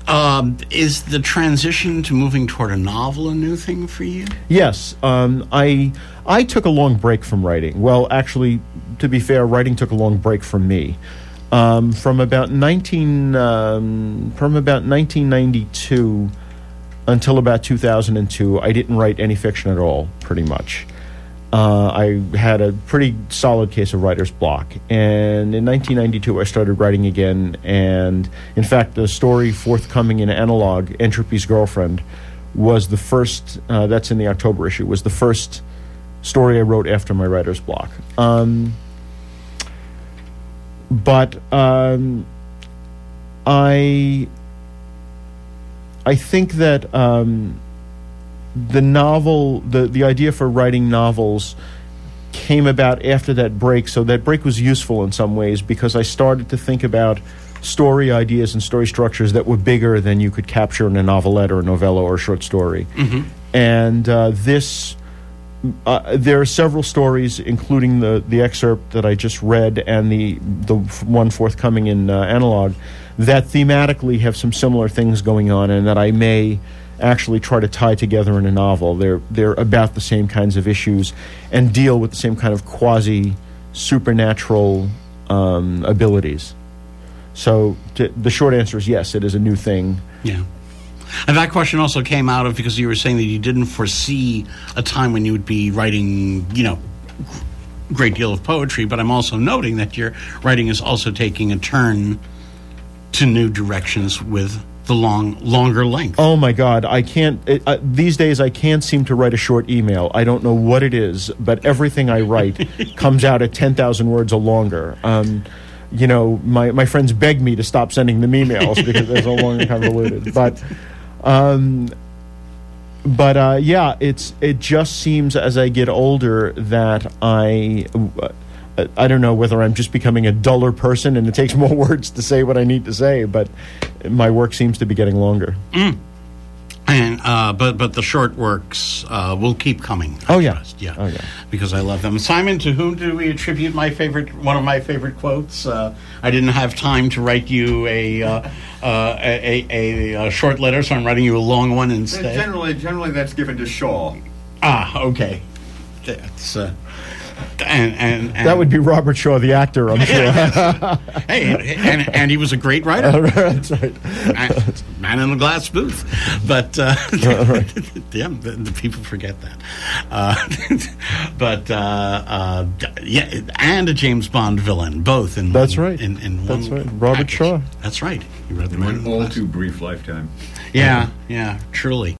Is the transition to moving toward a novel a new thing for you? Yes. I took a long break from writing. Well, actually, to be fair, writing took a long break from me. From about 1992 until about 2002, I didn't write any fiction at all, pretty much. I had a pretty solid case of writer's block. And in 1992, I started writing again. And, in fact, the story forthcoming in Analog, Entropy's Girlfriend, was the first, that's in the October issue, was the first story I wrote after my writer's block. But I think that the novel, the idea for writing novels came about after that break. So that break was useful in some ways because I started to think about story ideas and story structures that were bigger than you could capture in a novelette or a novella or a short story. Mm-hmm. And there are several stories, including the excerpt that I just read and the one forthcoming in Analog, that thematically have some similar things going on and that I may actually try to tie together in a novel. They're about the same kinds of issues and deal with the same kind of quasi-supernatural abilities. So the short answer is yes, it is a new thing. Yeah. And that question also came out of because you were saying that you didn't foresee a time when you would be writing, great deal of poetry, but I'm also noting that your writing is also taking a turn to new directions with the longer length. Oh my God, I can't. These days, I can't seem to write a short email. I don't know what it is, but everything I write comes out at 10,000 words or longer. My friends beg me to stop sending them emails because they're so long and convoluted. But yeah, it just seems as I get older that I don't know whether I'm just becoming a duller person and it takes more words to say what I need to say, but my work seems to be getting longer. Mm. And but the short works will keep coming. I trust. Yeah. Oh yeah, because I love them. Simon, to whom do we attribute one of my favorite quotes? I didn't have time to write you a short letter, so I'm writing you a long one instead. Generally, that's given to Shaw. Ah, okay. That's and that would be Robert Shaw, the actor, I'm sure. Hey, and he was a great writer. That's right. Man in the glass booth. But yeah, the people forget that. Yeah, and a James Bond villain, both in. That's right. In that's one right. Robert package. Shaw. That's right. He read the In one all too brief lifetime. Yeah, truly.